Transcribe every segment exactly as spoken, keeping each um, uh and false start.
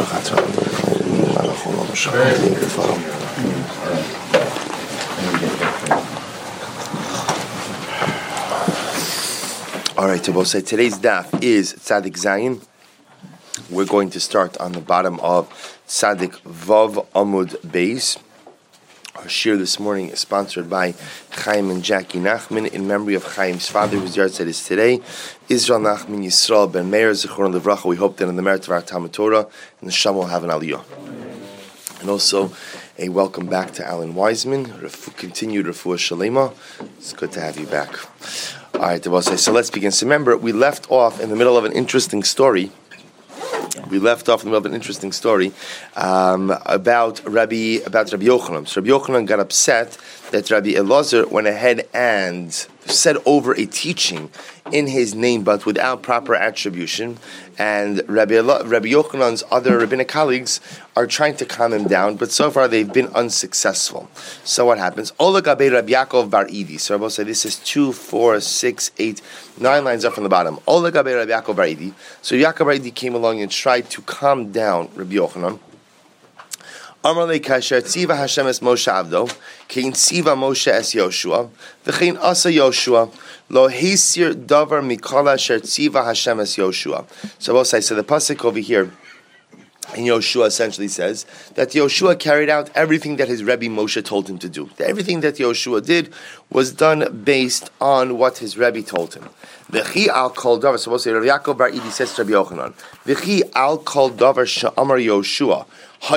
All right, so we'll say today's daf is Tzadik Zayin. We're going to start on the bottom of Tzadik Vav Amud Beis. Our shir this morning is sponsored by Chaim and Jackie Nachman in memory of Chaim's father, whose yahrzeit is today, Israel Nachman Yisrael ben Meir Zichron Livracha. We hope that in the merit of our Talmud Torah, and the Sham will have an aliyah. And also, a welcome back to Alan Wiseman, Refu, continued Refuah Shalema. It's good to have you back. All right, so let's begin. So remember, we left off in the middle of an interesting story. We left off in the middle of an interesting story um, about Rabbi about Rabbi Yochanan. So Rabbi Yochanan got upset that Rabbi Elazar went ahead and said over a teaching in his name, but without proper attribution. And Rabbi Elo- Rabbi Yochanan's other rabbinic colleagues are trying to calm him down, but so far they've been unsuccessful. So what happens? Ola Gabe Rabbi Yaakov Bar Idi. So Rabbi say this is two, four, six, eight, nine lines up from the bottom. Ola Gabe Rabbi Yaakov Bar Idi. So Yaakov Bar Idi came along and tried to calm down Rabbi Yochanan. Amar le kasher tziva Hashem es Moshe Avdo, kein tziva Moshe es Yoshua, v'chein asa Yoshua, lo heisir davar mikol asher tziva Hashem es Yoshua. So both sides. So the pasuk over here in Yoshua essentially says that Yoshua carried out everything that his Rebbe Moshe told him to do. Everything that Yoshua did was done based on what his Rebbe told him. V'chi al kol davar. So both say Rav Yaakov Bar Idi says to Rabbi Yochanan, V'chi al kol davar she'amar Yoshua. Do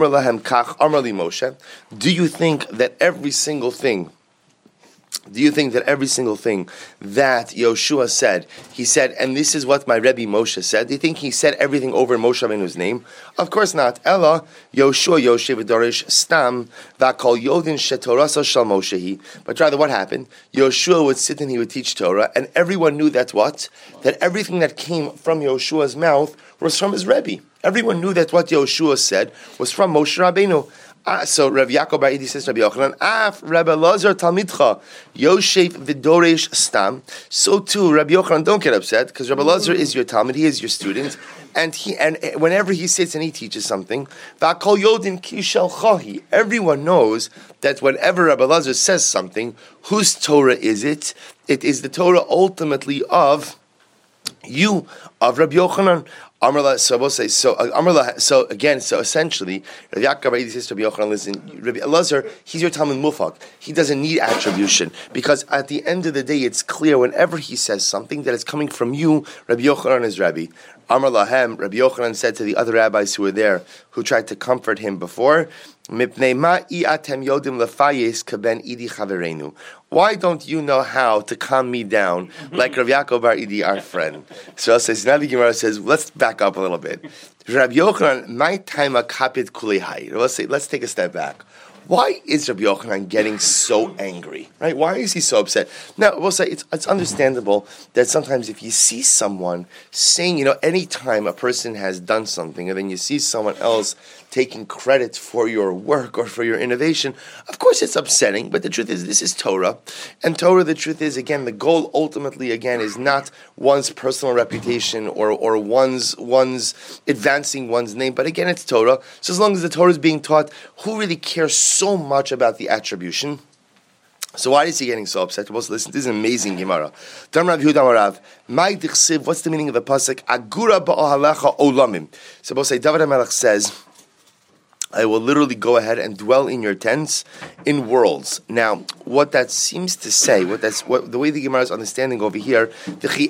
you think that every single thing, do you think that every single thing that Yoshua said, he said, and this is what my Rebbe Moshe said, do you think he said everything over Moshe Rabbeinu's name? Of course not. Ella, Yoshua Yoshe v'dorish stam v'akol yodin shetorasa shal Moshehi. But rather what happened? Yoshua would sit and he would teach Torah, and everyone knew that what? That everything that came from Yoshua's mouth was from his Rebbe. Everyone knew that what Yoshua said was from Moshe Rabbeinu. Ah, so Rav Yaakov Bar Idi says to Rabbi Yochanan, Af Rabbi Elazar Talmidcha Yosef v'doresh stam. So too, Rabbi Yochanan, don't get upset because Rabbi Elazar is your Talmid, he is your student, and he and whenever he sits and he teaches something, v'akol yodin kishel chahi. Everyone knows that whenever Rabbi Elazar says something, whose Torah is it? It is the Torah ultimately of you, of Rabbi Yochanan. Amrla, so we'll say, so uh, Amrla, so again, so essentially, Rabbi Yaakov Bar Idi says to Rabbi Yochanan, listen, Rabbi Elazar, he's your Talmud Mufak. He doesn't need attribution because at the end of the day, it's clear whenever he says something that it's coming from you, Rabbi Yochanan is Rabbi. Amar Lahem, Rabbi Yochanan said to the other rabbis who were there, who tried to comfort him before, why don't you know how to calm me down like Rabbi Yaakov Bar Idi, our friend? So says, now the Gemara says, let's back up a little bit. Rabbi Yochanan, my time a kapit kulehai. Let's say, let's take a step back. Why is Rabbi Yochanan getting so angry? Right? Why is he so upset? Now, we'll say it's, it's understandable that sometimes if you see someone saying, you know, any time a person has done something and then you see someone else taking credit for your work or for your innovation, of course it's upsetting, but the truth is this is Torah. And Torah, the truth is, again, the goal ultimately, again, is not one's personal reputation or, or one's one's advancing one's name, but again, it's Torah. So as long as the Torah is being taught, who really cares so much about the attribution? So why is he getting so upset? Well, listen, this is an amazing Gemara. What's the meaning of the pasuk? Agura ba'ohalecha olamim. So we'll say, David HaMelech says, I will literally go ahead and dwell in your tents in worlds. Now, what that seems to say, what that's what the way the Gemara is understanding over here, now the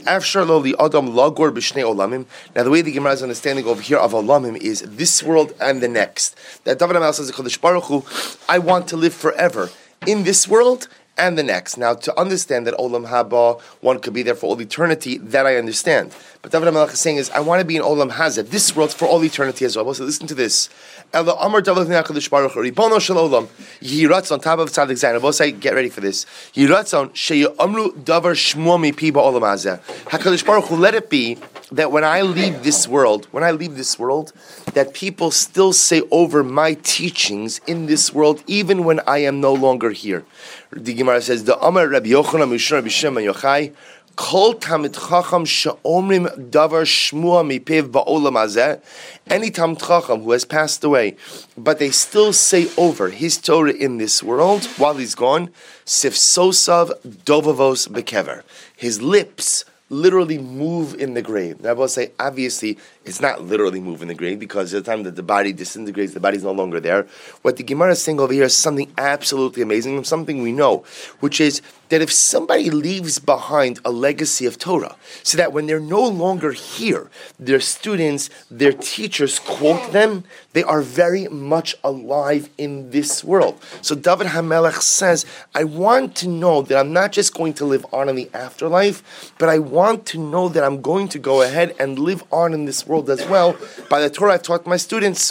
way the Gemara is understanding over here of olamim is this world and the next. That David HaMelech says, Kodesh Baruch Hu, I want to live forever in this world and the next. Now, to understand that Olam Haba, one could be there for all eternity, that I understand. But David HaMelech is saying is, I want to be in Olam Hazeh, this world for all eternity as well. So listen to this. Ela Amar David HaKadosh Baruch Hu, Ribono Shel Olam, Yiratzon, top of Tzadik Zayin. Both say, get ready for this. Yiratzon, She'amru Davar Shmo Mi Pi Ba'olam Hazeh. HaKadosh Baruch Hu, let it be that when I leave this world, when I leave this world, that people still say over my teachings in this world, even when I am no longer here. The Gemara says, the Amar Rabbi Yochanan Mishra Rabbi Shimon Yochai, Kol Talmid Chacham she'omrim davar shmua mipev ba'olam hazeh. Any Talmid Chacham who has passed away, but they still say over his Torah in this world while he's gone, sifsosav dovavos bekever. His lips literally move in the grave. Now I will say, obviously, it's not literally move in the grave because at the time that the body disintegrates, the body's no longer there. What the Gemara is saying over here is something absolutely amazing, and something we know, which is that if somebody leaves behind a legacy of Torah, so that when they're no longer here, their students, their teachers quote them, they are very much alive in this world. So David HaMelech says, I want to know that I'm not just going to live on in the afterlife, but I want to know that I'm going to go ahead and live on in this world as well by the Torah I've taught my students.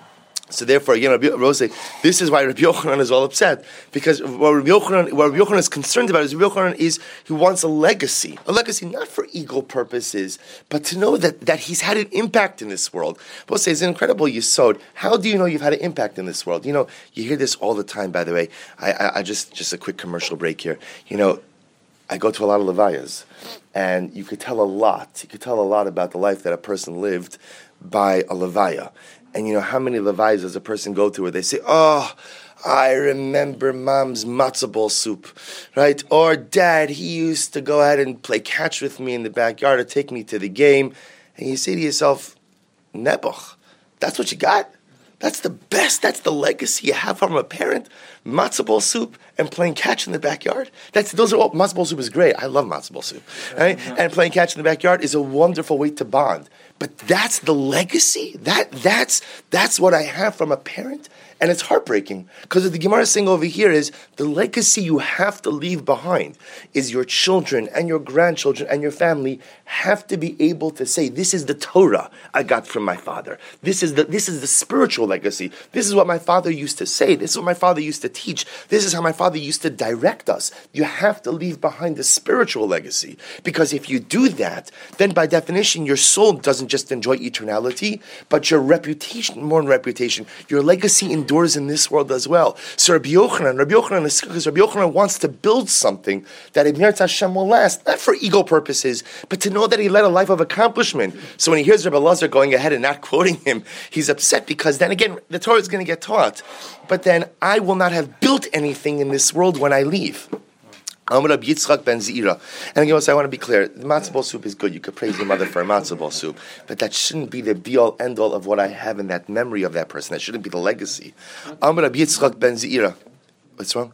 So therefore, again, Rabbi Rose, this is why Rabbi Yochanan is all upset, because what Rabbi Yochanan, what Rabbi Yochanan is concerned about is Rabbi Yochanan is he wants a legacy, a legacy not for ego purposes, but to know that, that he's had an impact in this world. We'll say it's an incredible yesod. How do you know you've had an impact in this world? You know, you hear this all the time. By the way, I, I, I just just a quick commercial break here. You know, I go to a lot of levayas, and you could tell a lot. You could tell a lot about the life that a person lived by a levaya. And you know, how many levayas does a person go to where they say, oh, I remember mom's matzah ball soup, right? Or dad, he used to go ahead and play catch with me in the backyard or take me to the game. And you say to yourself, Nebuch, that's what you got? That's the best, that's the legacy you have from a parent? Matzah ball soup and playing catch in the backyard? That's Those are all, matzah ball soup is great. I love matzah ball soup. Right? And playing catch in the backyard is a wonderful way to bond. But that's the legacy? That That's that's what I have from a parent? And it's heartbreaking, because what the Gemara is saying over here is the legacy you have to leave behind is your children and your grandchildren and your family have to be able to say, this is the Torah I got from my father. This is the this is the spiritual legacy. This is what my father used to say. This is what my father used to teach. This is how my father used to direct us. You have to leave behind the spiritual legacy, because if you do that, then by definition your soul doesn't just enjoy eternality, but your reputation, more than reputation, your legacy endures in this world as well. So Rabbi Yochanan, Rabbi Yochanan is because Rabbi Yochanan wants to build something that Ibn Hashem will last, not for ego purposes, but to know that he led a life of accomplishment. So when he hears Rabbi Lazar going ahead and not quoting him, he's upset, because then again, the Torah is going to get taught. But then I will not have built anything in this world when I leave. I'm Rabbi Yitzchak ben Zira. And again, so I want to be clear, the matzah ball soup is good. You could praise your mother for a matzah ball soup. But that shouldn't be the be-all, end-all of what I have in that memory of that person. That shouldn't be the legacy. I'm Rabbi Yitzchak ben Zira. What's wrong?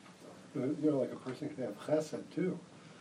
You know, like a person can have chesed too.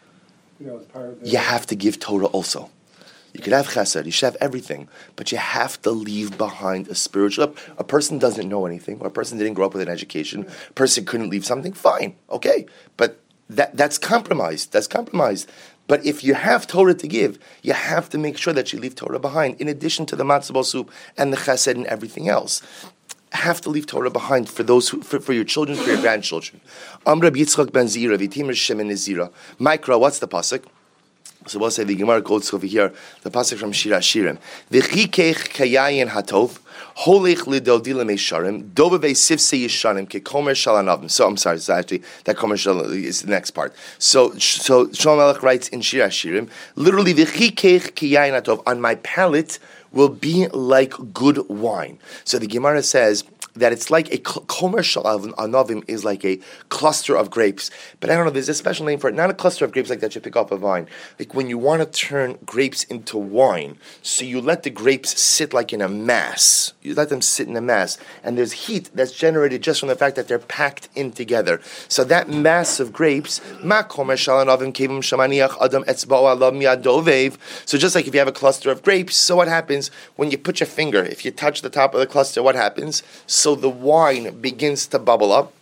You know, as part of the... You have to give Torah also. You could have chesed, you should have everything, but you have to leave behind a spiritual... A person doesn't know anything, or a person didn't grow up with an education, a person couldn't leave something, fine, okay. But that that's compromised, that's compromised. But if you have Torah to give, you have to make sure that you leave Torah behind, in addition to the matzah ball soup and the chesed and everything else. Have to leave Torah behind for those who, for, for your children, for your grandchildren. Amr Yitzchak ben Zira, Vitimr Shemen Zira. Mikra, what's the pasuk? So we'll say the Gemara quotes over here the pasuk from Shir Hashirim. V'chikeich kayayin hatov holech lidodila meisharim dovavei sifsei yisharim kekomer shalanavim. So I'm sorry, so actually that komer is the next part. So so Shlomo Melech writes in Shir Hashirim, literally v'chikeich kayayin hatov, on my palate will be like good wine. So the Gemara says that it's like a commercial anavim is like a cluster of grapes. But I don't know, there's a special name for it. Not a cluster of grapes like that you pick off a vine. Like when you want to turn grapes into wine, so you let the grapes sit like in a mass. You let them sit in a mass. And there's heat that's generated just from the fact that they're packed in together. So that mass of grapes, ma commercial anavim kevim shamaniach adam etzba'u alav miadovev. So just like if you have a cluster of grapes, so what happens when you put your finger, if you touch the top of the cluster, what happens? So the wine begins to bubble up.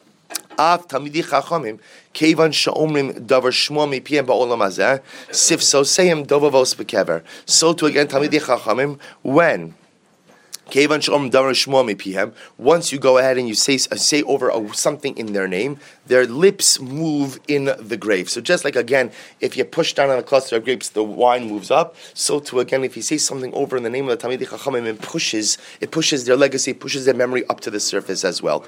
Av tamidi chachamim kevan sha'omrim davar shmua mipiyem ba'olam hazeh sifsoseim dovavos bekever. So to again tamidi chachamim, when kevan sha'omrim davar shmua mipiyem, once you go ahead and you say uh, say over a, something in their name, their lips move in the grave. So just like again, if you push down on a cluster of grapes, the wine moves up. So too again, if you say something over in the name of the Talmidei Chachamim, it pushes, it pushes their legacy, pushes their memory up to the surface as well.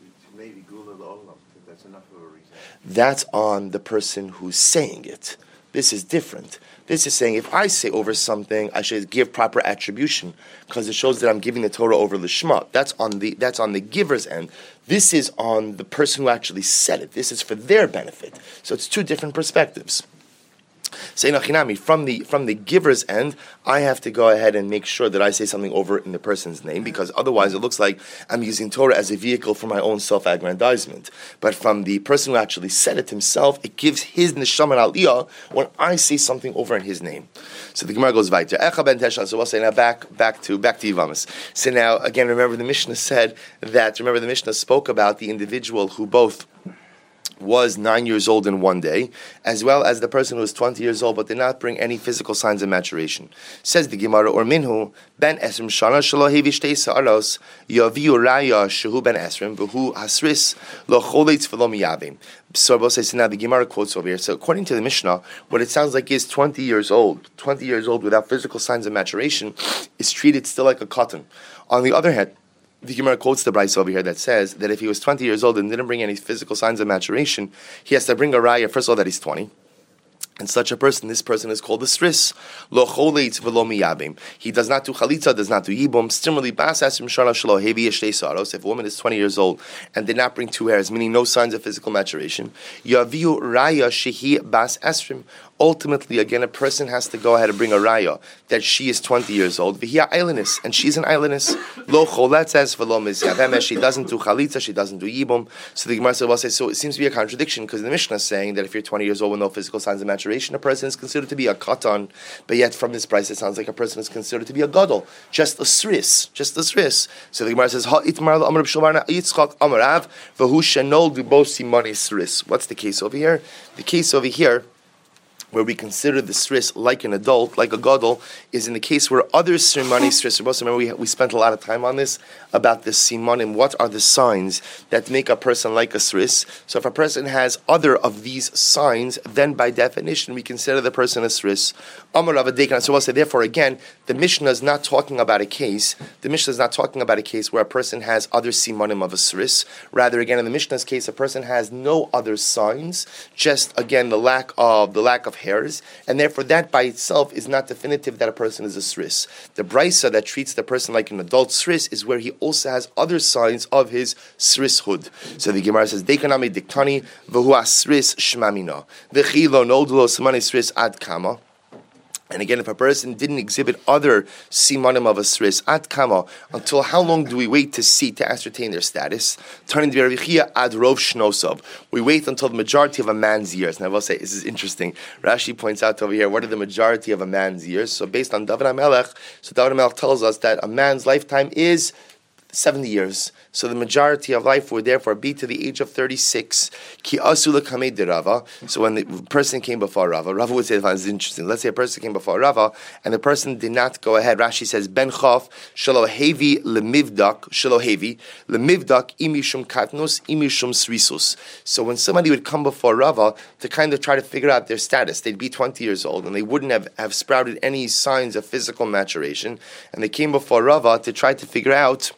That's on the person who's saying it. This is different. This is saying if I say over something, I should give proper attribution because it shows that I'm giving the Torah over lishma. That's on the that's on the giver's end. This is on the person who actually said it. This is for their benefit. So it's two different perspectives. Say Nachinami, from the from the giver's end, I have to go ahead and make sure that I say something over in the person's name, because otherwise it looks like I'm using Torah as a vehicle for my own self-aggrandizement. But from the person who actually said it himself, it gives his neshama aliyah when I say something over in his name. So the Gemara goes weiter. Echa ben Teshlan. So we'll say now back back to back to Yivamis. So now again, remember the Mishnah said that. Remember the Mishnah spoke about the individual who both was nine years old in one day, as well as the person who was twenty years old but did not bring any physical signs of maturation. Says the Gemara, or minhu, ben esrim shana shelo hevi shtei sa'aros, yaviu raya shehu ben esrim, v'hu hasris lo choletz v'lo miyavim. So we'll say, so now the Gemara quotes over here. So according to the Mishnah, what it sounds like is twenty years old, twenty years old without physical signs of maturation is treated still like a cotton. On the other hand, the Gemara quotes the Brisa over here that says that if he was twenty years old and didn't bring any physical signs of maturation, he has to bring a raya, first of all, that he's twenty. And such a person, this person is called a sris. Lo choleitz v'lo miyabim. He does not do chalitza, does not do yibum. Similarly, bas asim shana shelo hevi yeshtei saros. If a woman is twenty years old and did not bring two hairs, meaning no signs of physical maturation, yaviu raya shehi bas esrim. Ultimately, again, a person has to go ahead and bring a raya that she is twenty years old. V'hiya ailenis, and she's an ailenis. Lo choletzes v'lo mizyavem. She doesn't do chalitza, she doesn't do yibum. So the Gemara will say, so it seems to be a contradiction because the Mishnah is saying that if you're twenty years old with no physical signs of maturation, a person is considered to be a katan. But yet, from this price, it sounds like a person is considered to be a gadol, just a sris, just a sris. So the Gemara says, Ha itmar lo amar b'shulvarna Yitzchak amarav v'hu shenol dubo simani sris. What's the case over here? The case over here, where we consider the sris like an adult, like a gadol, is in the case where other simani sris. Remember, we we spent a lot of time on this about the simanim. What are the signs that make a person like a sris? So, if a person has other of these signs, then by definition we consider the person a sris. Amar Rav Dekan. So, we'll say, therefore, again, the Mishnah is not talking about a case. The Mishnah is not talking about a case where a person has other simanim of a sris. Rather, again, in the Mishnah's case, a person has no other signs. Just again, the lack of the lack of hairs, and therefore that by itself is not definitive that a person is a sris. The brisa that treats the person like an adult sris is where he also has other signs of his srishood. So the Gemara says, "Dekanami diktani v'hu asris shmamina v'chilo nodlo samani sris ad kama." And again, if a person didn't exhibit other simanim of a sris at kama, until how long do we wait to see, to ascertain their status? Turning to Ravichia ad rov shnosov. We wait until the majority of a man's years. Now I will say, this is interesting. Rashi points out over here, what are the majority of a man's years? So based on David HaMelech, so David HaMelech tells us that a man's lifetime is seventy years. So the majority of life would therefore be to the age of thirty-six. Ki asula kamei de Rava. So when the person came before Rava, Rava would say, this is interesting. Let's say a person came before Rava, and the person did not go ahead. Rashi says, Ben chaf, shelo hevi lemivdak, shelo hevi, lemivdak imishum katnus, imishum srisus. So when somebody would come before Rava to kind of try to figure out their status, they'd be twenty years old, and they wouldn't have, have sprouted any signs of physical maturation, and they came before Rava to try to figure out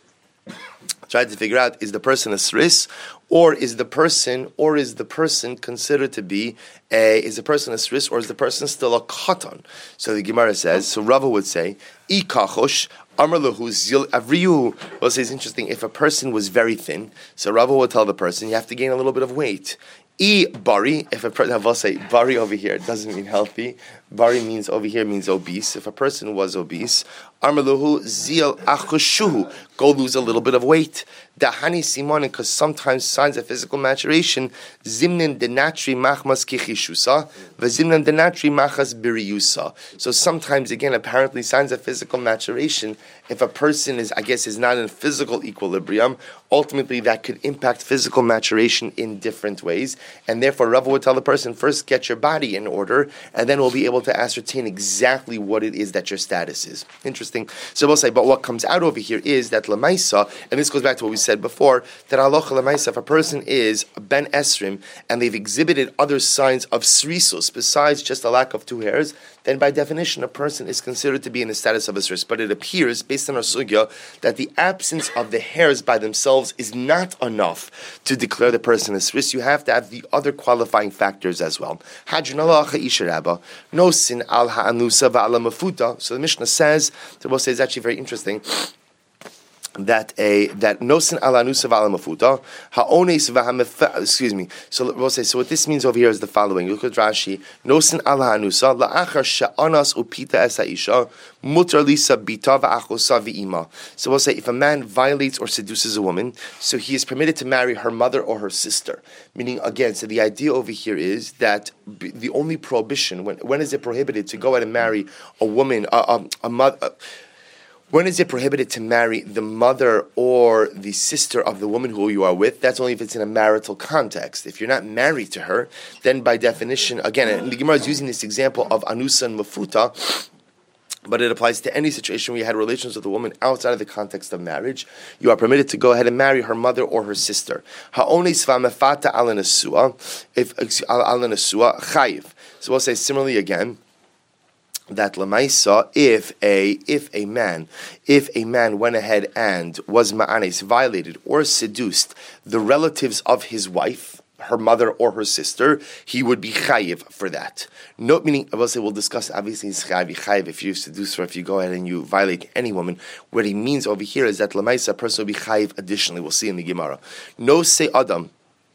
Tried to figure out, is the person a sris, or is the person, or is the person considered to be a, is the person a sris, or is the person still a katan? So the Gemara says, so Rava would say, I kachosh, amar lahu zil avriyu. Well, it's interesting, if a person was very thin, so Rava would tell the person, you have to gain a little bit of weight. I bari, if a person, I will say bari over here, it doesn't mean healthy. Bari means over here means obese. If a person was obese, Armaluhu zil achushuhu, go lose a little bit of weight. Dahani simonin, because sometimes signs of physical maturation, zimnin denatri machmas kichishusa, v'zimnin denatri machas biriusa. So sometimes, again, apparently signs of physical maturation, if a person is, I guess, is not in physical equilibrium, ultimately that could impact physical maturation in different ways. And therefore, Rava would tell the person, first get your body in order, and then we'll be able to ascertain exactly what it is that your status is. Interesting. So we'll say, but what comes out over here is that that lemaisa, and this goes back to what we said before, that halacha lemaisa, if a person is ben esrim and they've exhibited other signs of srisus besides just a lack of two hairs, then by definition a person is considered to be in the status of a sris. But it appears, based on our sugya, that the absence of the hairs by themselves is not enough to declare the person a sris. You have to have the other qualifying factors as well. Hadrin halacha isha rabba, no sin al ha'anusa va'ala mafuta. So the Mishnah says, the Rebbe says, it's actually very interesting, that a that nosin ala nusa vala mafuta haones v'hamef. Excuse me. So we'll say. So what this means over here is the following. Look at Rashi. Nosin ala nusa la'achar sha'anas upita es ha'isha mutar lisa bita v'achosa v'ima. So we'll say if a man violates or seduces a woman, so he is permitted to marry her mother or her sister. Meaning again, so the idea over here is that the only prohibition when when is it prohibited to go out and marry a woman a a, a mother. A, When is it prohibited to marry the mother or the sister of the woman who you are with? That's only if it's in a marital context. If you're not married to her, then by definition, again, and the Gemara is using this example of anusa and mafuta, but it applies to any situation where you had relations with a woman outside of the context of marriage. You are permitted to go ahead and marry her mother or her sister. Ha'onis v'amefata ala nesua, if ala nesua chayiv. So we'll say similarly again, that lemaisa, if a if a man if a man went ahead and was ma'anes, violated or seduced the relatives of his wife, her mother or her sister, he would be chayiv for that. No, meaning, I will say, we'll discuss, obviously, it's chayiv if you seduce her, if you go ahead and you violate any woman. What he means over here is that lemaisa, a person will be chayiv additionally. We'll see in the Gemara. No say Adam.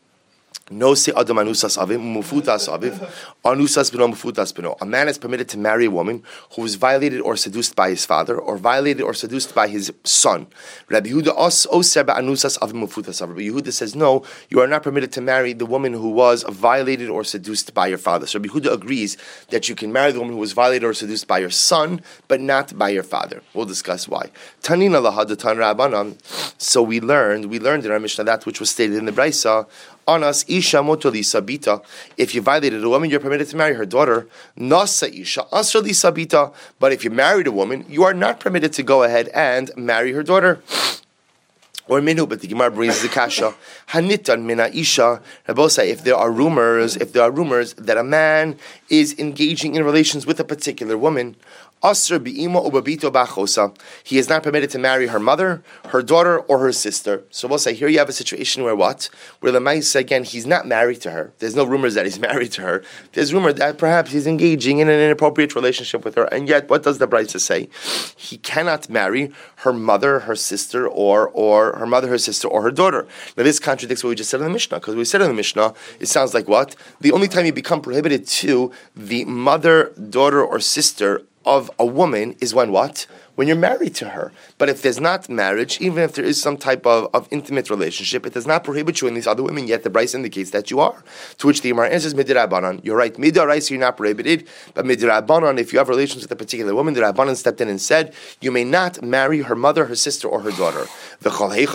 No se adam anusas aviv, mufutas aviv, anusas beno, mufutas beno. A man is permitted to marry a woman who was violated or seduced by his father, or violated or seduced by his son. Rabbi Yehuda os oser anusas aviv, mufutas aviv. Rabbi Yehuda says, no, you are not permitted to marry the woman who was violated or seduced by your father. So Rabbi Yehuda agrees that you can marry the woman who was violated or seduced by your son, but not by your father. We'll discuss why. Tanina lahadatan rabbanan. So we learned, we learned in our Mishnah that which was stated in the Brisa. On us, isha motoli sabita. If you violated a woman, you're permitted to marry her daughter. Nasa isha asrali sabita. But if you married a woman, you are not permitted to go ahead and marry her daughter. Or minu, but the Gemara brings the kasha. Hanitan mina isha. Rabosa, if there are rumors, if there are rumors that a man is engaging in relations with a particular woman, Asr bi'ima ubabito bachosa. He is not permitted to marry her mother, her daughter, or her sister. So we'll say here you have a situation where what? Where the Maisa, again, he's not married to her. There's no rumors that he's married to her. There's rumor that perhaps he's engaging in an inappropriate relationship with her. And yet, what does the Brisa say? He cannot marry her mother, her sister, or or her mother, her sister, or her daughter. Now this contradicts what we just said in the Mishnah, because we said in the Mishnah, it sounds like what? The only time you become prohibited to the mother, daughter, or sister of a woman is when what? When you're married to her. But if there's not marriage, even if there is some type of, of intimate relationship, it does not prohibit you in these other women, yet the Brisa indicates that you are. To which the Gemara answers, Midirabbanan. You're right, Midaraisa, you're not prohibited, but Midirabbanan, if you have relations with a particular woman, the Rabbanan stepped in and said, you may not marry her mother, her sister, or her daughter. Here's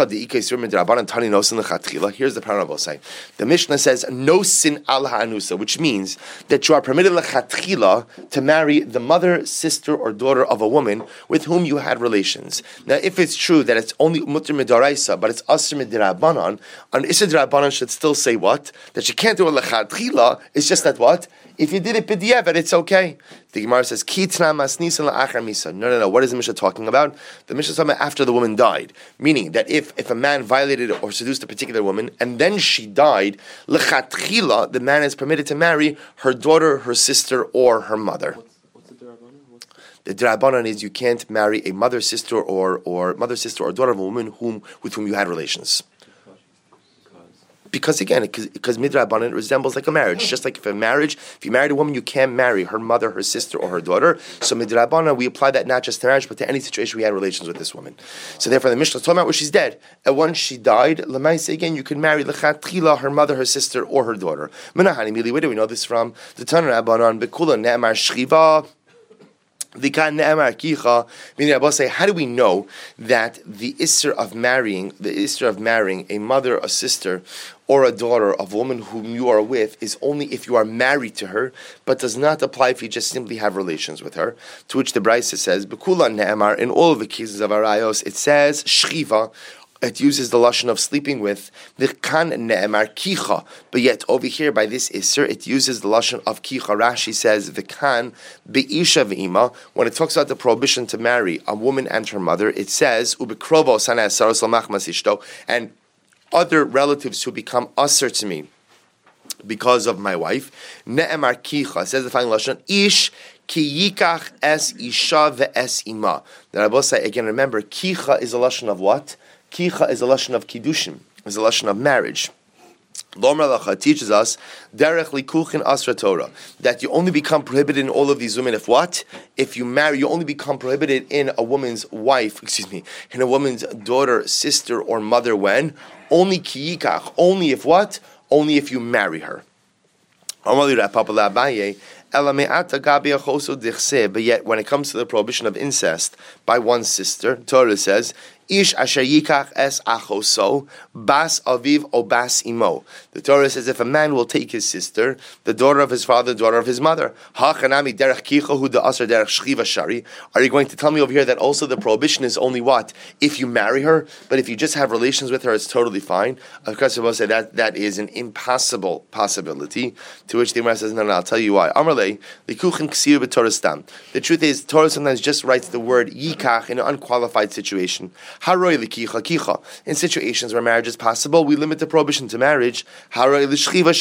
the parable saying. The Mishnah says, no sin al ha'anusa, which means that you are permitted lechatchila to marry the mother, sister, or daughter of a woman with whom you had relations. Now, if it's true that it's only mutter midaraisa, but it's asr midirabanan, an isr dirabanan should still say what? That you can't do a lechatchila. It's just that what? If you did it b'diavad, it's okay. The Gemara says, Kitna masnisan la'achar misa. No, no, no. What is the Mishnah talking about? The Mishnah is talking about after the woman died. Meaning that if, if a man violated or seduced a particular woman, and then she died, lechatchila, the man is permitted to marry her daughter, her sister, or her mother. What's, what's the derabanan? What's... The derabanan is you can't marry a mother, sister, or or mother, sister, or daughter of a woman whom with whom you had relations. Because again, because midrabanan resembles like a marriage. Just like if a marriage, if you married a woman, you can't marry her mother, her sister, or her daughter. So midrabanan, we apply that not just to marriage, but to any situation we had relations with this woman. So therefore, the Mishnah is talking about where she's dead. And once she died, lemaisa again, you can marry lechatchila, her mother, her sister, or her daughter. Menahani mili, where do we know this from? The Tanur Rabbanan bekula ne'amar shchiva. The kan ne'emar kicha, meaning Abba say, how do we know that the isser of marrying, the isser of marrying a mother, a sister, or a daughter of a woman whom you are with is only if you are married to her, but does not apply if you just simply have relations with her? To which the Brisa says, Bekula ne'emar, in all of the cases of arayos, it says shchiva. It uses the lashon of sleeping with the kan ne'emar kicha, but yet over here by this isser it uses the lashon of kicha. Rashi says the kan be'isha ve'ima. When it talks about the prohibition to marry a woman and her mother, it says ubekrovo saneh saros lamachmas ishto, and other relatives who become usher to me because of my wife. Ne'emar kicha says the following lashon: ish ki yikach es isha ve'es ima. The Rabbi say again. Remember, kicha is a lashon of what? Kicha is a lashon of kiddushin, is a lashon of marriage. Lomar Lacha teaches us derech likuchin asra Torah, that you only become prohibited in all of these women if what? If you marry, you only become prohibited in a woman's wife, excuse me, in a woman's daughter, sister, or mother when? Only kiyikach, only if what? Only if you marry her. But yet, when it comes to the prohibition of incest by one sister, Torah says, Ish asher yikach es achoso, bas aviv o bas imo. The Torah says if a man will take his sister, the daughter of his father, the daughter of his mother, hachanami derech kicha hu da aser derech shchiva shari. Are you going to tell me over here that also the prohibition is only what? If you marry her, but if you just have relations with her, it's totally fine? Of course, I will say that that is an impossible possibility. To which the Gemara says, no, no, I'll tell you why. Amarle likuchin ksir b'Torah stam. The truth is, Torah sometimes just writes the word yikach in an unqualified situation. In situations where marriage is possible, we limit the prohibition to marriage. But in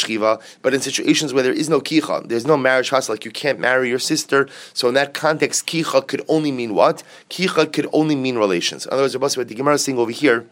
situations where there is no kicha, there's no marriage possible, like you can't marry your sister. So in that context, kicha could only mean what? Kicha could only mean relations. In other words, what the Gemara is saying over here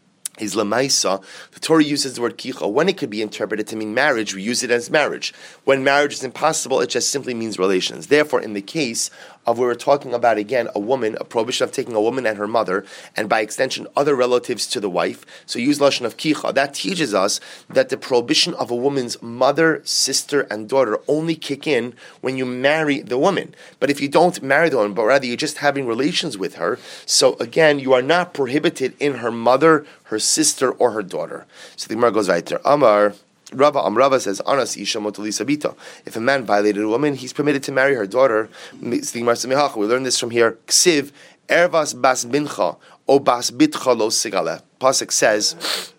is lemaisa. The Torah uses the word kicha. When it could be interpreted to mean marriage, we use it as marriage. When marriage is impossible, it just simply means relations. Therefore, in the case of where we're talking about, again, a woman, a prohibition of taking a woman and her mother, and by extension, other relatives to the wife, so use lashon of kicha. That teaches us that the prohibition of a woman's mother, sister, and daughter only kick in when you marry the woman. But if you don't marry the woman, but rather you're just having relations with her, so again, you are not prohibited in her mother, her sister, or her daughter. So the Gemara goes right there. Amar Rava Amrava says, Anas Isha Motuli Sabita. If a man violated a woman, he's permitted to marry her daughter. We learn this from here. Ksiv Ervas Bas Bincha O Bas Bitcha Lo Sigale. Pasuk says,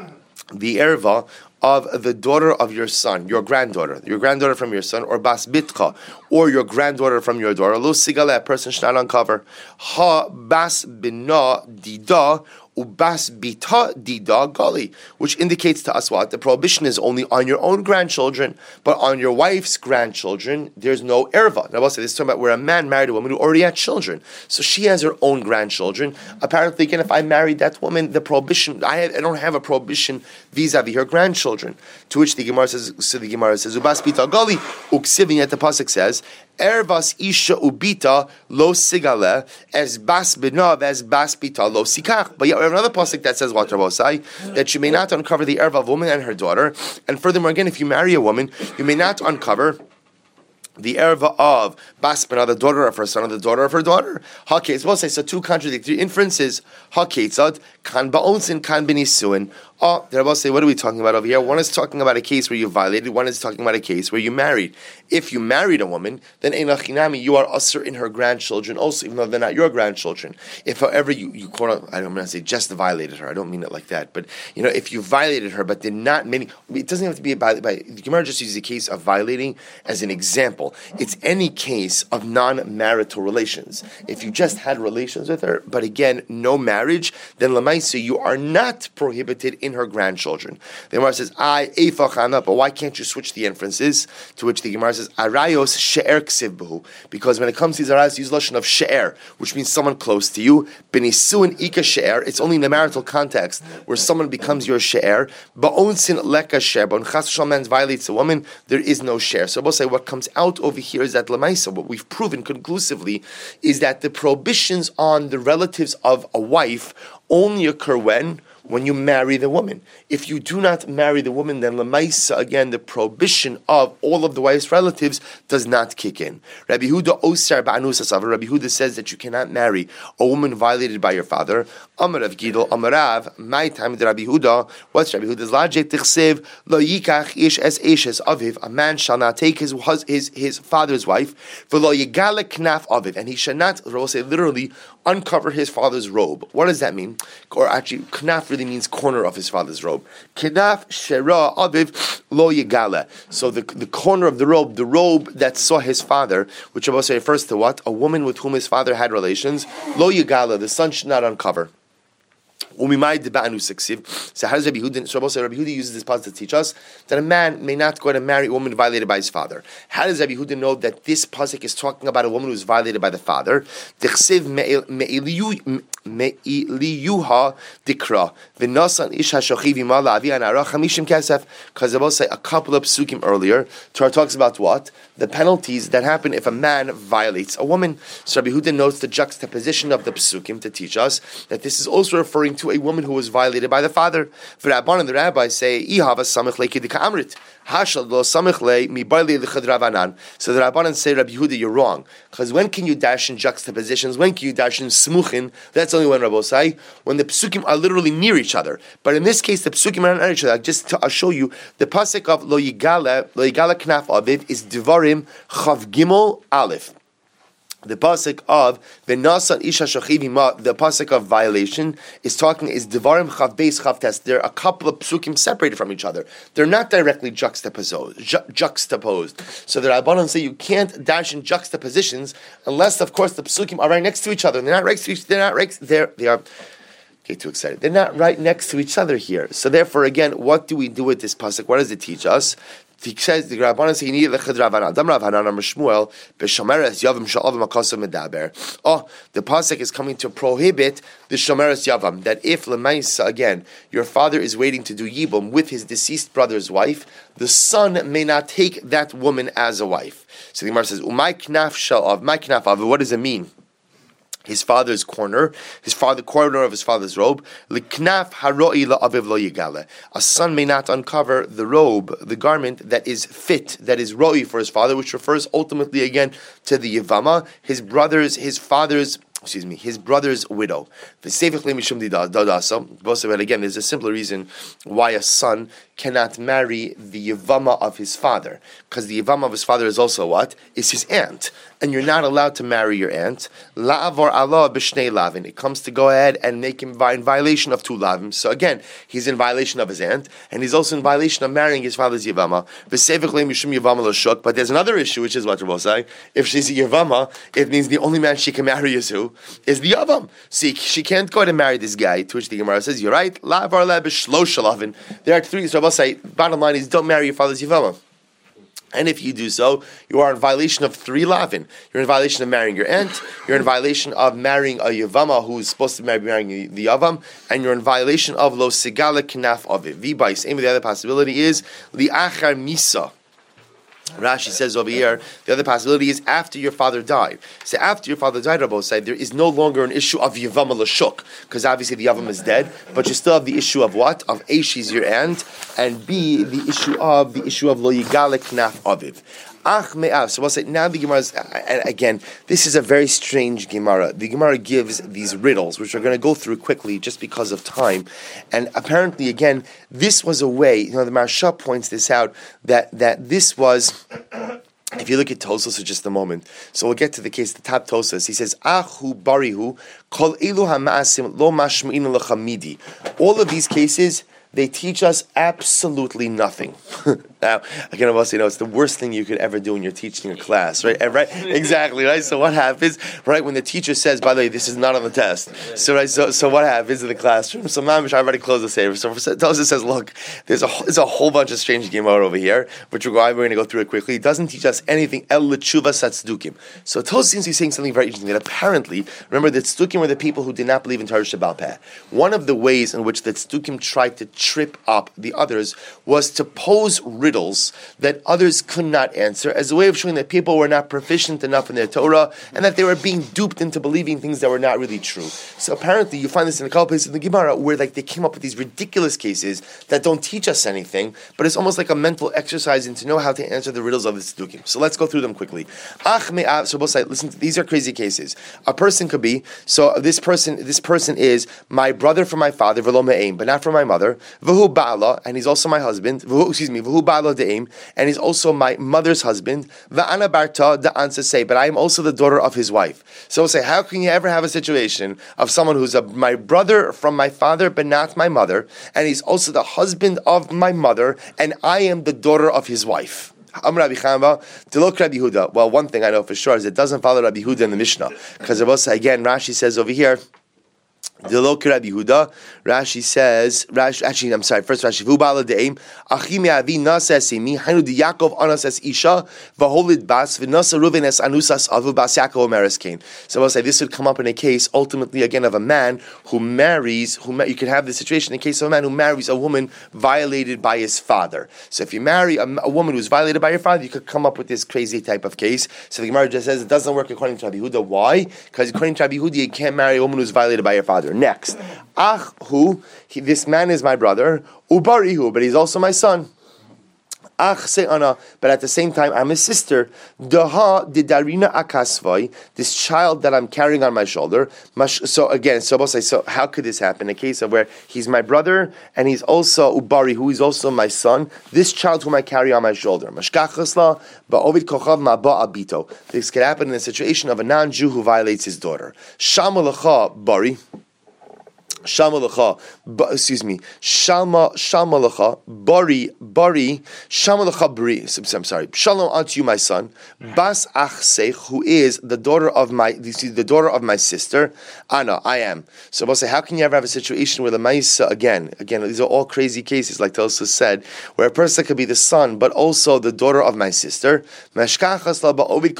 the erva of the daughter of your son, your granddaughter, your granddaughter from your son, or Bas Bitcha, or your granddaughter from your daughter, Lo Sigale, a person should not uncover. Ha Bas Bina Dida Ubas bita dida gali, which indicates to us what? The prohibition is only on your own grandchildren, but on your wife's grandchildren, there's no erva. Now, I'll say this is talking about where a man married a woman who already had children. So she has her own grandchildren. Apparently, again, if I married that woman, the prohibition, I, have, I don't have a prohibition vis-a-vis her grandchildren. To which the Gemara says, so the Gemara says, Ubas bita gali, uksivin, yet the pasuk says, Ervas isha ubita lo sigale as bas binav as bas bita lo sikach. But yet we have another pasuk that says what Rabosai, that you may not uncover the erva of a woman and her daughter. And furthermore, again, if you marry a woman, you may not uncover the erva of Bas Bina, the daughter of her son, or the daughter of her daughter. Haketz, we'll say, so two contradictory inferences. Haketzad, kan ba'onsin, kan b'nisuin. Oh, the Rabbi say, what are we talking about over here? One is talking about a case where you violated, one is talking about a case where you married. If you married a woman, then Einachinami, you are usher in her grandchildren also, even though they're not your grandchildren. If however you, you quote, I don't want to say just violated her, I don't mean it like that, but you know, if you violated her but did not, many, it doesn't have to be by, by the Gemara just uses the case of violating as an example. It's any case of non-marital relations. If you just had relations with her, but again, no marriage, then Lamaisa, you are not prohibited in her grandchildren. The Gemara says, I efachana, but why can't you switch the inferences? To which the Gemara says, Arayos she'er ksiv behu. Because when it comes to these arayos, use lashon of she'er, which means someone close to you. Benisuin ika she'er. It's only in the marital context where someone becomes your she'er. Ba'onsin leka she'er. But when chas v'shalom violates a woman, there is no she'er. So we'll say what comes out over here is that lamaisa, what we've proven conclusively is that the prohibitions on the relatives of a wife only occur when? when you marry the woman. If you do not marry the woman, then Lamaisa, again, the prohibition of all of the wife's relatives does not kick in. Rabbi Yehuda Osar Ba'anus Rabbi Yehuda says that you cannot marry a woman violated by your father. Amar Rav Gidol, Amar Rav, my time the Rabbi Yehuda, what's Rabbi Yehuda's logic? Tichsev, lo yikach ish es eshes aviv, a man shall not take his his his father's wife, v'lo yigala knaf aviv, and he shall not, Rabbi say, literally uncover his father's robe. What does that mean? Or actually, knaf really means corner of his father's robe. Knaf shera aviv lo yigala. So the the corner of the robe, the robe that saw his father, which Rabbi say refers to what? A woman with whom his father had relations. Lo yigala, the son should not uncover. So how does Rabbi Yehuda, so Rabbi Yehuda uses this pasuk to teach us that a man may not go and marry a woman violated by his father. How does Rabbi Yehuda know that this pasuk is talking about a woman who is violated by the father? Because Rabbi say a couple of psukim earlier, Torah talks about what? The penalties that happen if a man violates a woman. So Rabbi Yehuda notes the juxtaposition of the psukim to teach us that this is also referring to a woman who was violated by the father. The Rabban and the rabbis say, "Ihava samich le'kidika amrit." Hashal lo samich le mi barli l'chad Ravanan. So the Rabbanan say, Rabbi Yehuda, you're wrong. Because when can you dash in juxtapositions? When can you dash in smuchin? That's only when Rabbi say, when the psukim are literally near each other. But in this case, the psukim are not near each other. Just to, I'll show you the pasuk of lo yigala, lo yigala knaf aviv is Devarim chav gimel aleph. The pasuk of v'nasan isha shachivima, the pasuk of violation, is talking is Devarim chav beis chav tes. They're a couple of psukim separated from each other. They're not directly juxtaposed. Ju- juxtaposed. So the Rabbanan say you can't dash in juxtapositions unless, of course, the psukim are right next to each other. They're not right to each. They're not right. They're they are. Get too excited. They're not right next to each other here. So therefore, again, what do we do with this pasuk? What does it teach us? He says the Rabbanan say you need lechad Ravanan. Dam Rav Hanan Amar Shmuel b'shomeres yavam sha'avim akasav medaber. Oh, the pasuk is coming to prohibit the shomeres yavam, that if lemaisa, again, your father is waiting to do yibum with his deceased brother's wife, the son may not take that woman as a wife. So the Gemara says umay knaf sha'av, my knaf av. What does it mean? His father's corner, his father corner of his father's robe. Liknaf haroi la'aviv lo yigale. A son may not uncover the robe, the garment that is fit, that is roi for his father, which refers ultimately again to the yivama, his brother's, his father's. Excuse me, his brother's widow. The Seifich Mishum Didasa. Again, there's a simpler reason why a son cannot marry the Yavama of his father. Because the Yavama of his father is also what? Is his aunt. And you're not allowed to marry your aunt. La'avor Allah b'shnei lavin. It comes to go ahead and make him in violation of two lavim. So again, he's in violation of his aunt, and he's also in violation of marrying his father's Yavama. But there's another issue, which is what Rabbi say. If she's a Yavama, it means the only man she can marry is who? Is the Yavam. See, she can't go ahead and marry this guy, to which the Gemara says, you're right, La'avor Allah b'shlosh lavin. There are three, so Rabbi say, bottom line is, don't marry your father's Yavama. And if you do so, you are in violation of three lavin. You're in violation of marrying your aunt, you're in violation of marrying a Yavama who is supposed to be marrying the Yavam, and you're in violation of lo sigala knaf aviv. V'bais. The other possibility is li'achar misa. Rashi says over here, the other possibility is after your father died. So after your father died, Rabbi said, there is no longer an issue of Yavam l'shuk, because obviously the Yavam is dead, but you still have the issue of what? Of A, she's your aunt, and B, the issue of the issue of lo yigale knaf aviv. Ach me'av. So we'll say now the Gemara is, and again, this is a very strange Gemara. The Gemara gives these riddles, which we're going to go through quickly just because of time. And apparently, again, this was a way, you know, the Maharsha points this out, that, that this was, if you look at Tosas for just a moment, so we'll get to the case, the top Tosas, he says, Ahu barihu, kol elu ha'ma'asim lo mashmi'inu l'chamidi. All of these cases, they teach us absolutely nothing. Now, again, I must say, you know, it's the worst thing you could ever do when you're teaching a class, right? And right, exactly, right? So what happens, right, when the teacher says, by the way, this is not on the test. So, right, so, so what happens in the classroom? So, Mamish, I already closed the saver. So, Tosa says, look, there's a, there's a whole bunch of strange Gemara over here, which we're going to go through it quickly. It doesn't teach us anything. El l'tshuva satzdukim. So, Tosa seems to be saying something very interesting, that apparently, remember, the tzdukim were the people who did not believe in Torah Shebaal Peh. One of the ways in which the tzdukim tried to trip up the others was to pose riddles that others could not answer as a way of showing that people were not proficient enough in their Torah and that they were being duped into believing things that were not really true. So apparently you find this in a couple places in the Gemara where like they came up with these ridiculous cases that don't teach us anything, but it's almost like a mental exercise in to know how to answer the riddles of the Tzedukim. So let's go through them quickly. Ach me'av, so both sides, listen, these are crazy cases. A person could be, so this person, this person is my brother from my father, v'lo me'eim, but not from my mother, v'hu ba'ala, and he's also my husband, v'hu, excuse me, v'hu ba'ala de'eim, and he's also my mother's husband, v'ana barta da'ansa say, but I am also the daughter of his wife. So we'll say, how can you ever have a situation of someone who's a, my brother from my father, but not my mother, and he's also the husband of my mother, and I am the daughter of his wife? Well, one thing I know for sure is it doesn't follow Rabbi Yehuda in the Mishnah, because again, Rashi says over here, Delok Rabbi Yehuda. Rashi says, Rashi, actually, I'm sorry. First, Rashi. V'ubala de'im achi me'avi nasa esimi hainu di Yaakov anas es isha v'holid bas v'nasa Ruven es anusas avu bas Yaakov omeres kain. So I'll say this would come up in a case ultimately again of a man who marries. Who you can have the situation in case of a man who marries a woman violated by his father. So if you marry a, a woman who's violated by your father, you could come up with this crazy type of case. So the Gemara just says it doesn't work according to Rabbi Yehuda. Why? Because according to Rabbi Yehuda, you can't marry a woman who's violated by your father. Next, Ach hu, he, this man is my brother, Ubarihu, but he's also my son. Ach se'ana, but at the same time, I'm his sister. Daha didarina akasvai, this child that I'm carrying on my shoulder. So again, so say, so how could this happen? A case of where he's my brother and he's also Ubari, who is also my son. This child whom I carry on my shoulder. Mashkachasla ba'ovid kochav ma'ba abito. This could happen in a situation of a non-Jew who violates his daughter. Shamalacha bari. Shamalacha, excuse me, Shama Shamalacha, Bari, Bari, Shamalacha Bri. I'm sorry. Shalom unto you, my son. Bas Achseich, who is the daughter of my, the daughter of my sister. Anna, I am. So we'll say, how can you ever have a situation where the Maisa, again, again, these are all crazy cases, like Telsa said, where a person could be the son, but also the daughter of my sister. This comes up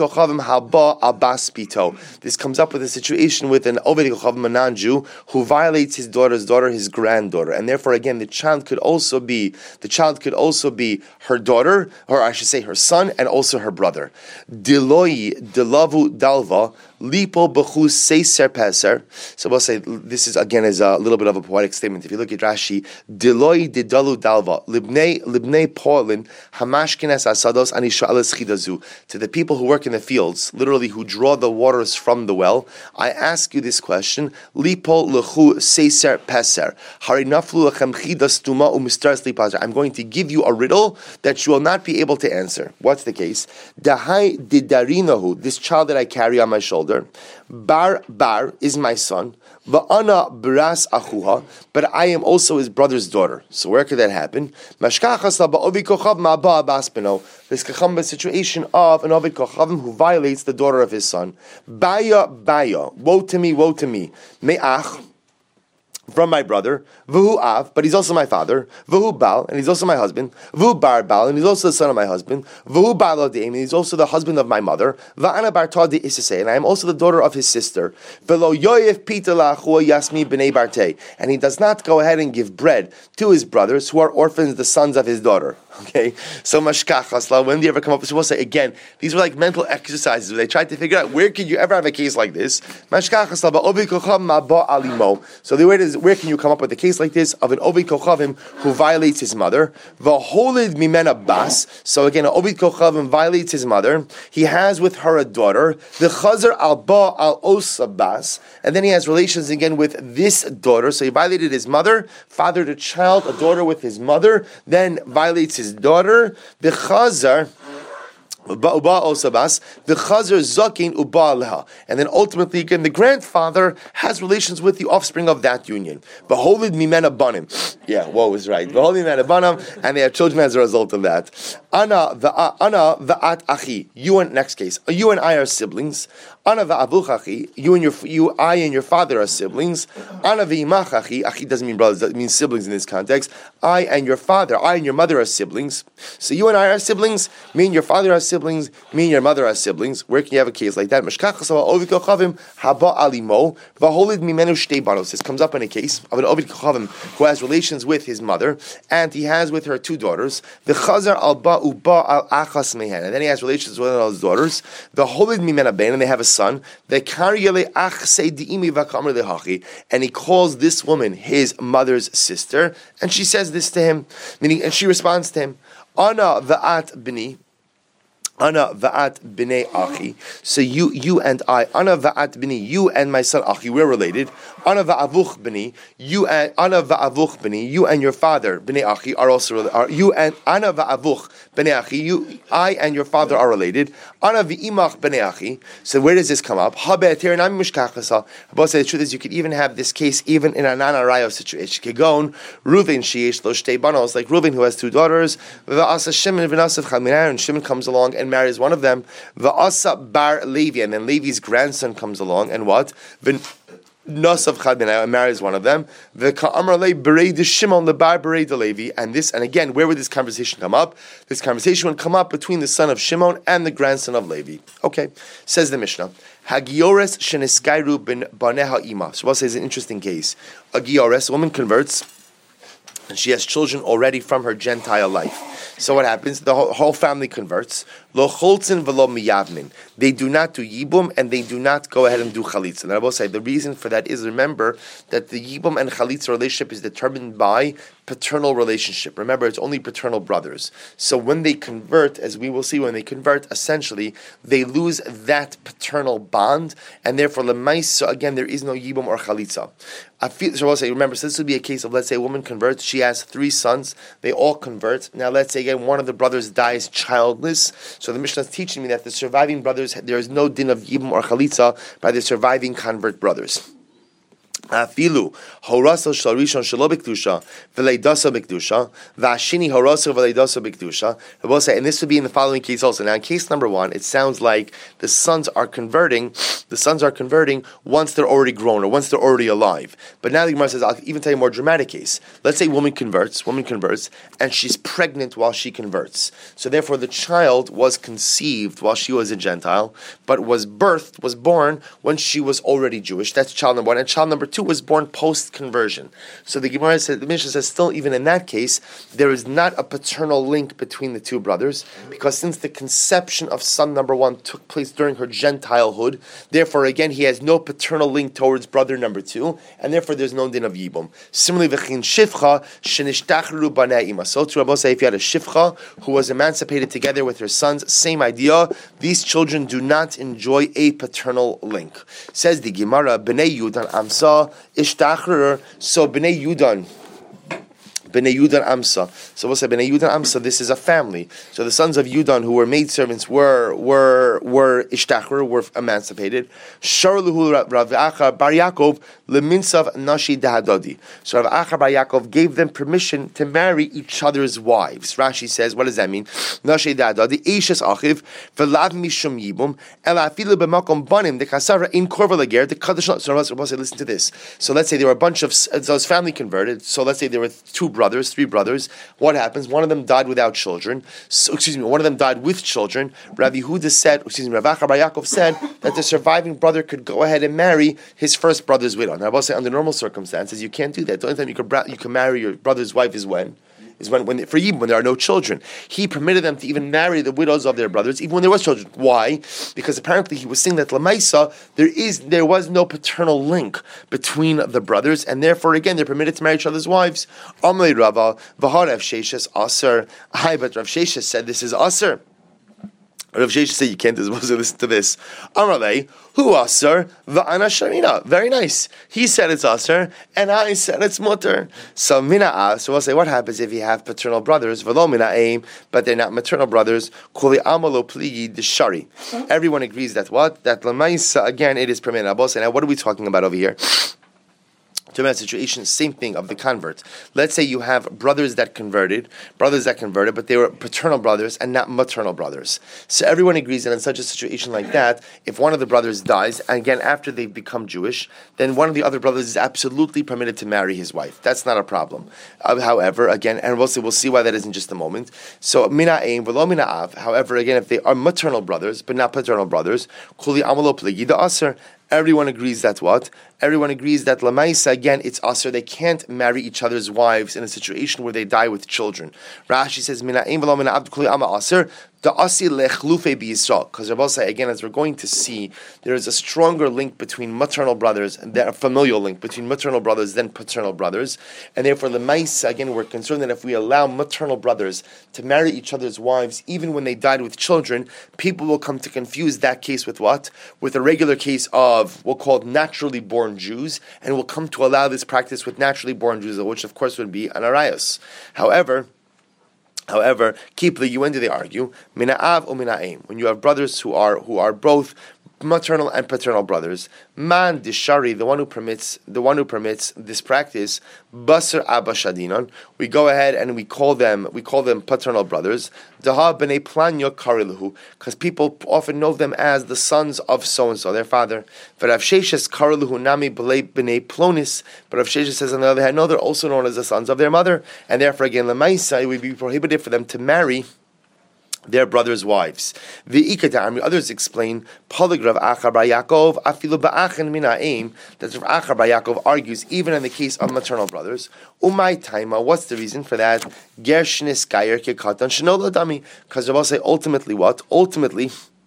with a situation with an Ovid Kochavim, a non-Jew, who violates his daughter's daughter, his granddaughter, and therefore, again, the child could also be the child could also be her daughter, or I should say, her son, and also her brother. Diloi dilavu dalva lipo b'chu seiser peser. So we'll say this is again is a little bit of a poetic statement. If you look at Rashi, Diloi didalu dalva libnei libnei porlin hamashkines asados anishalas chidazu. To the people who work in the fields, literally who draw the waters from the well, I ask you this question: Lipo lechu seiser peser. Harinaflu lechem chidas tuma umistaras lipazer. I'm going to give you a riddle that you will not be able to answer. What's the case? Dahai didarinahu. This child that I carry on my shoulder. Bar Bar is my son. Va'ana bras achuha, but I am also his brother's daughter. So where could that happen? Mashkachas ba'ovid kochav ma'aba baspino. This could come a situation of an ovid kochavim who violates the daughter of his son. Baya baya, woe to me, woe to me. Me'ach, from my brother, v'hu av, but he's also my father, v'hu bal, and he's also my husband, v'hu bar bal, and he's also the son of my husband, v'hu bal de'im, and he's also the husband of my mother, v'ana barta de isasei, and I am also the daughter of his sister, v'lo yoyev pita la'achua yasmi b'nei barte, and he does not go ahead and give bread to his brothers who are orphans, the sons of his daughter. Okay, so mashkachasla, when do you ever come up with, so we'll say again, these were like mental exercises where they tried to figure out where could you ever have a case like this. Mashkachasla ba'ovid kochav ma'ba alimo. So the way it is, where can you come up with a case like this of an ovid kochavim who violates his mother? V'holid mimena bas. So again, an ovid kochavim violates his mother. He has with her a daughter. The chazar al ba al osa bas, and then he has relations again with this daughter. So he violated his mother, fathered a child, a daughter with his mother, then violates his daughter, the chazar, the chazar zakin uba leha, and then ultimately again the grandfather has relations with the offspring of that union. Beholid mimena banim, yeah, whoa is right. Beholid mimena banim, and they have children as a result of that. Ana the ana the at achi. You and next case, you and I are siblings. Ana va'avuchachi, you and your you, I and your father are siblings. Ana v'imachachi, achi doesn't mean brothers, it means siblings in this context. I and your father, I and your mother are siblings. So you and I are siblings. Me and your father are siblings. Me and your mother are siblings. Where can you have a case like that? This comes up in a case of an ovid kochavim who has relations with his mother, and he has with her two daughters. The chazar al ba uba al achas mehen, and then he has relations with one of his daughters. The holid mimena ben, and they have a son. The kariyele ach say diimi v'kamer lehachi, and he calls this woman his mother's sister, and she says this to him, meaning, and she responds to him, Ana va'at b'ni. Ana va'at b'nei achi. So you, you and I. Ana va'at b'ni. You and my son achi. We're related. Ana va'avuch b'ni. You and Ana va'avuch b'ni. You and your father b'nei achi are also are you and Ana va'avuch b'nei achi. You, I and your father are related. Ana v'imach b'nei achi. So where does this come up? Habet here nami mishkachasa. Abba said the truth is you could even have this case even in a nanarayo situation. Kegon Reuven sheyesh lo shtei banos, like Reuven who has two daughters. V'asa Shimon v'nasav chalminah, and Shimon comes along and marries one of them. V'asa bar Levi, and then Levi's grandson comes along and what? Nasav Chadminah marries one of them. V'ka'amar le berei de Shimon lebar berei de Levi, and this, and again, where would this conversation come up? This conversation would come up between the son of Shimon and the grandson of Levi. Okay, says the Mishnah. Hagiores sheniskairu ben baneha ima. So what says an interesting case? A giores, a woman converts, and she has children already from her Gentile life. So what happens? The whole, whole family converts. Lo choltzin v'lo miyavnin. They do not do yibum, and they do not go ahead and do chalitza. And I will say the reason for that is, remember that the yibum and chalitza relationship is determined by paternal relationship. Remember, it's only paternal brothers. So when they convert, as we will see, when they convert, essentially they lose that paternal bond, and therefore lemais. So again, there is no yibum or chalitza. I feel, so I will say, remember, so this would be a case of, let's say a woman converts. She has three sons. They all convert. Now let's say again one of the brothers dies childless. So the Mishnah is teaching me that the surviving brothers, there is no din of yibum or chalitza by the surviving convert brothers. Afilu horasel shel rishon shelo b'kedusha v'leidasa b'kedusha v'ashini horasel v'leidasa b'kedusha. I will say, and this would be in the following case also. Now, in case number one, it sounds like the sons are converting. The sons are converting once they're already grown or once they're already alive. But now the Gemara says, I'll even tell you a more dramatic case. Let's say woman converts, woman converts, and she's pregnant while she converts. So therefore, the child was conceived while she was a Gentile, but was birthed, was born when she was already Jewish. That's child number one, and child number two was born post-conversion. So the Gemara says, the Mishnah says, still even in that case, there is not a paternal link between the two brothers, because since the conception of son number one took place during her Gentilehood, therefore again he has no paternal link towards brother number two, and therefore there's no din of yibum. Similarly, v'chin shifcha shenishtachru banei ima. So to Rabbi say, if you had a shifcha who was emancipated together with her sons, same idea. These children do not enjoy a paternal link. Says the Gemara, b'nei Yudan amsa ishtachrer. So b'nei Yudan, b'nei Yudan amsa. So we'll say b'nei Yudan amsa. This is a family. So the sons of Yudan who were maidservants were were were ishtachrer, were emancipated. Sharluhu Rav Achar Bar Yaakov leminsav nashi dahadodi. So Rav Achar Bar Yaakov gave them permission to marry each other's wives. Rashi says, what does that mean? Nashi dahadodi eishes achiv v'lav mishum yibum ela afilu b'makom banim the kasara in korva lager the kaddish. So Rabbi say, listen to this. So let's say there were a bunch of those family converted. So let's say there were two brothers, three brothers. What happens? One of them died without children. So, excuse me, one of them died with children. Rabbi Yehuda said, excuse me, Rav Achar Bar Yaakov said that the surviving brother could go ahead and marry his first brother's widow. Now, I will say, under normal circumstances, you can't do that. The only time you can you can marry your brother's wife is when. Is when, when for Yibum, when there are no children. He permitted them to even marry the widows of their brothers, even when there was children. Why? Because apparently he was saying that Lamaisa, there is there was no paternal link between the brothers, and therefore again they're permitted to marry each other's wives. Amalei Rava, V'har Rav Sheshes Aser. Hi, but Rav Sheshes said this is Aser. Rav Sheshes said you can't supposed to listen to this. Amalei, who Aser? V'ana Sharina. Very nice. He said it's Aser, and I said it's Mutter. So Mina. So we'll say, what happens if you have paternal brothers? V'lo Mina aim, but they're not maternal brothers. Kuli Amalo Pligi Deshari. Everyone agrees that what? That Lamaisa, again, it is permitted. Now, what are we talking about over here? To a situation, same thing of the convert. Let's say you have brothers that converted, brothers that converted, but they were paternal brothers and not maternal brothers. So everyone agrees that in such a situation like that, if one of the brothers dies, and again after they've become Jewish, then one of the other brothers is absolutely permitted to marry his wife. That's not a problem. Uh, however, again, and we'll see, we'll see why that is in just a moment. So mina aim v'lo mina av. However, again, if they are maternal brothers but not paternal brothers, kuli amalo pligi da aser. Everyone agrees that's what? Everyone agrees that Lamaisa, again, it's usher. They can't marry each other's wives in a situation where they die with children. Rashi says, Mina ein v'lo mina abd kuli ama aser, da'asi lechlufe b'Yisrael. Because Rabbi say, again, as we're going to see, there is a stronger link between maternal brothers, and a familial link between maternal brothers than paternal brothers. And therefore, Lamaisa, again, we're concerned that if we allow maternal brothers to marry each other's wives, even when they died with children, people will come to confuse that case with what? With a regular case of, we'll call it naturally born Jews, and will come to allow this practice with naturally born Jews, which of course would be an arayos. However, however, keep the you end they argue, mina av or mina aim. When you have brothers who are who are both maternal and paternal brothers, man dishari, the one who permits the one who permits this practice, basar abba shadinon, we go ahead and we call them we call them paternal brothers, daha b'nei planyo kariluhu, because people often know them as the sons of so and so, their father. But Rav Sheshes kariluhu nami b'nei plonis, but Rav Sheshes says on the other hand, no, they're also known as the sons of their mother, and therefore again lemaisa, it would be prohibited for them to marry their brothers' wives. The Ikadami, others explain, Polygraph Achar Bar Yaakov, Afilu Ba'achen Mina Aim, that Achar Bar Yaakov argues, even in the case of maternal brothers, Umay Taima, what's the reason for that? Gershnis Gayer Kekatan Shinoladami, because Rabbi say ultimately what? Ultimately,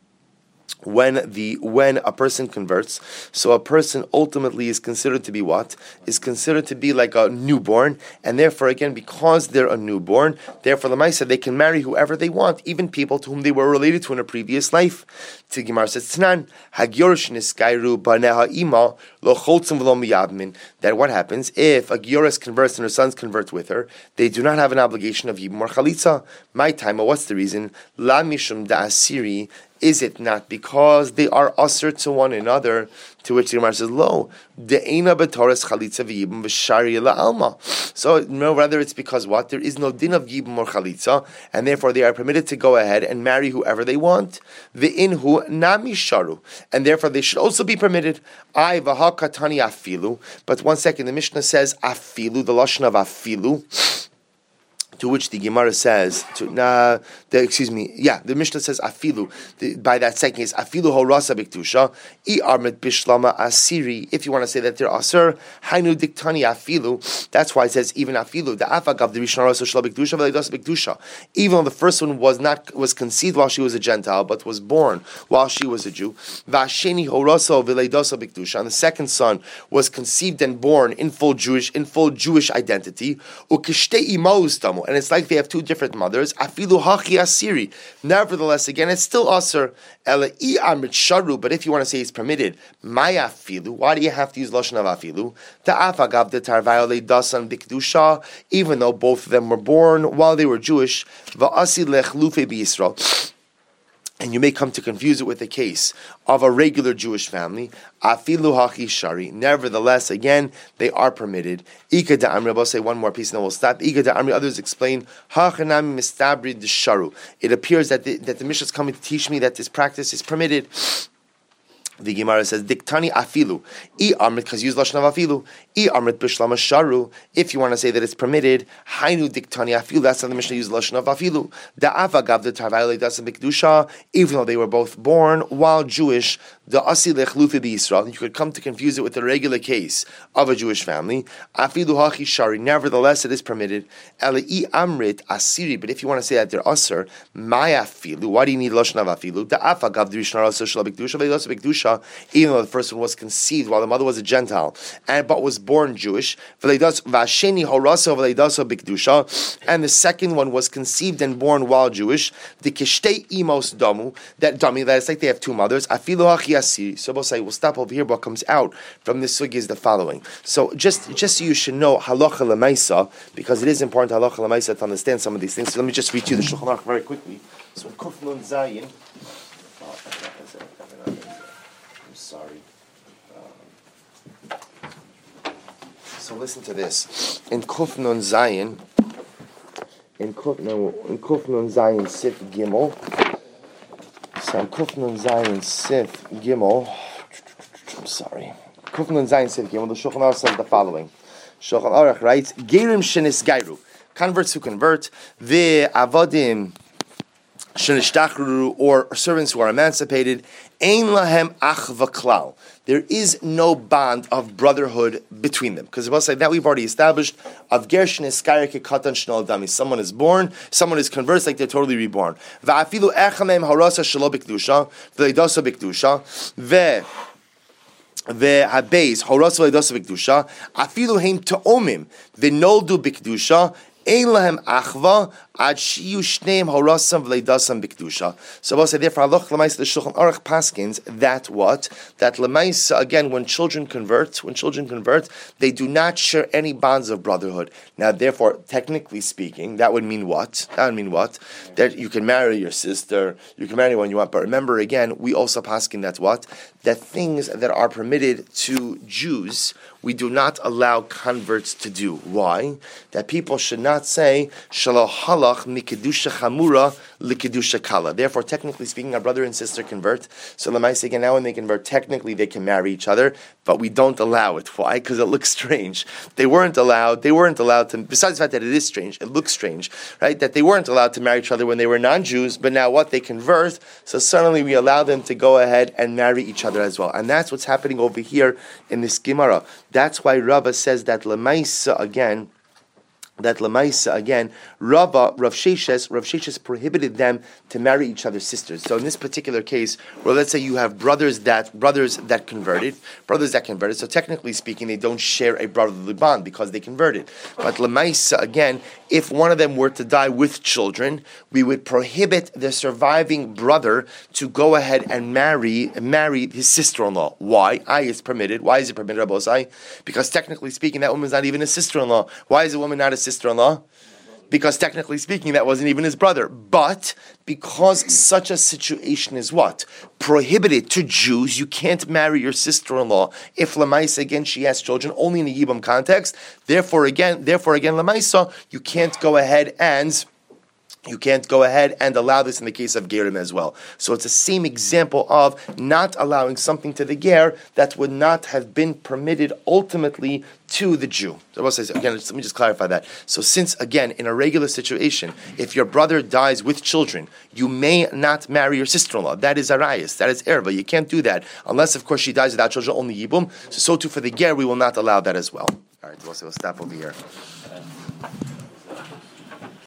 when the when a person converts, so a person ultimately is considered to be what? Is considered to be like a newborn, and therefore again, because they're a newborn, therefore the Lamaisa, they can marry whoever they want, even people to whom they were related to in a previous life. To Gemara says Tnan, Hagyorish Niskairu Baneha Ima Lo Choltzim V'lo Miyavmin. That what happens if a Gioris converts and her sons convert with her, they do not have an obligation of Yibum or Chalitza. My time, what's the reason? La Mishum Da Asiri. Is it not because they are usher to one another? To which the Gemara says, "Lo, de'ena b'toras chalitza v'yibum v'shari la'alma." So, no, rather it's because what? There is no din of yibum or chalitza, and therefore they are permitted to go ahead and marry whoever they want. Ve'inhu nami sharu, and therefore they should also be permitted. I v'ha katani afilu. But one second, the Mishnah says afilu, the lashon of afilu. To which the Gemara says, to, nah, the, excuse me, yeah, the Mishnah says afilu. The, by that second case, afilu horasa biktusha, i armet bishlama asiri. If you want to say that they're asur, hainu diktani afilu. That's why it says even afilu. The afagav the rishon rasa shla biktusha v'leidas biktusha. Even though the first one was not was conceived while she was a Gentile, but was born while she was a Jew. V'asheni horasa v'leidas biktusha. And the second son was conceived and born in full Jewish in full Jewish identity. Ukishtei imaus tamu. And it's like they have two different mothers. Afilu hachi asiri. Nevertheless, again, it's still asur. Ela I amrit sharu. But if you want to say it's permitted, maya afilu. Why do you have to use lashon of afilu? Ta'afagav de tarvayole dasan bikdusha. Even though both of them were born while they were Jewish, va'asi lechlufe b'Yisrael. And you may come to confuse it with the case of a regular Jewish family. Afilu hachi shari. Nevertheless, again, they are permitted. Ika da amri. I'll say one more piece and then we'll stop. Ika da amri. Others explain. Hachanami mistabri d'sharu. It appears that the, that the Mishnah is coming to teach me that this practice is permitted. The Gemara says, "Diktani afilu, I amrit," because use lashon of afilu. I amrit bishlama sharu. If you want to say that it's permitted, hainu diktani afilu. That's how the Mishnah used lashon of afilu. The avagav the tarvayle dasan bikdusha. Even though they were both born while Jewish, the asi lechlufi b'Yisrael. You could come to confuse it with the regular case of a Jewish family. Afilu hachi shari. Nevertheless, it is permitted. Ele I amrit asiri. But if you want to say that they're asur, my afilu. Why do you need lashon of afilu? The avagav the rishon rasa shel bikdusha v'leidas bikdusha. Even though the first one was conceived while the mother was a Gentile, and but was born Jewish, and the second one was conceived and born while Jewish, the kishtei imos damu, that dummy, that it's like they have two mothers. So we'll say, we'll stop over here. What comes out from this sugi is the following. So just, just so you should know halacha lemaisa, because it is important halacha lemaisa to understand some of these things. So let me just read you the Shulchan Aruch very quickly. So Kuf Nun Zayin. Sorry. Um, So listen to this. In Kuf Nun Zayin, in Kuf Nun, in Kuf Nun Zayin Sif Gimel, so in Kuf Nun Zayin Sif Gimel, I'm sorry, Kuf Nun Zayin Sif Gimel, the Shulchan Aruch says the following. Shulchan Aruch writes, Gerim Shenis Gairu, converts who convert, the Avadim Shenishtachru, or servants who are emancipated, Ein Lahem Ach V'Klal. There is no bond of brotherhood between them. Because we'll say that we've already established, of Gershin Eskayake Katan Shnal Dami. Someone is born, someone is converts like they're totally reborn. Va'afilu Echamem Harasa Shalo B'Kedusha, V'Leidosa B'Kedusha, Ve Ve'Habeis Harasa V'Leidosa B'Kedusha, Afilu Heim Ta'omim, V'Noldu B'Kedusha, Ein Lahem Achva, Ad Shiyu Shneim Harasam V'Leidasam B'Kedusha. So we'll say, therefore, Halacha L'maisa, the Shulchan Aruch paskins that what? That L'maisa, again, when children convert, when children convert, they do not share any bonds of brotherhood. Now, therefore, technically speaking, that would mean what? That would mean what? That you can marry your sister, you can marry anyone you want, but remember, again, we also paskin that what? That things that are permitted to Jews, we do not allow converts to do. Why? That people should not say, Shalo halach mikedusha chamura likedusha kala. Therefore, technically speaking, our brother and sister convert. So Lamaisa, again, now when they convert, technically they can marry each other, but we don't allow it. Why? Because it looks strange. They weren't allowed, they weren't allowed to, besides the fact that it is strange, it looks strange, right? That they weren't allowed to marry each other when they were non-Jews, but now what? They convert, so suddenly we allow them to go ahead and marry each other as well. And that's what's happening over here in this Gemara. That's why Rava says that Lamaisa, again, that Lamaisa, again, Rava, Rav Sheshes, Rav Sheshes prohibited them to marry each other's sisters. So in this particular case, well, let's say you have brothers that brothers that converted, brothers that converted, so technically speaking, they don't share a brotherly bond because they converted. But Lamaisa, again, if one of them were to die with children, we would prohibit the surviving brother to go ahead and marry marry his sister-in-law. Why? I is permitted. Why is it permitted, Rabbi Osai? Because technically speaking, that woman's not even a sister-in-law. Why is a woman not a sister-in-law? Because technically speaking, that wasn't even his brother. But because such a situation is what? Prohibited to Jews, you can't marry your sister-in-law. If Lamaisa, again, she has children, only in the Yibam context. Therefore, again, therefore, again, Lamaisa, you can't go ahead and You can't go ahead and allow this in the case of Gerim as well. So it's the same example of not allowing something to the Ger that would not have been permitted ultimately to the Jew. So I says, again, let me just clarify that. So since, again, in a regular situation, if your brother dies with children, you may not marry your sister-in-law. That is arayis. That is erva. You can't do that. Unless, of course, she dies without children, only yibum. So, so too for the Ger, we will not allow that as well. All right, we'll, so we'll stop over here.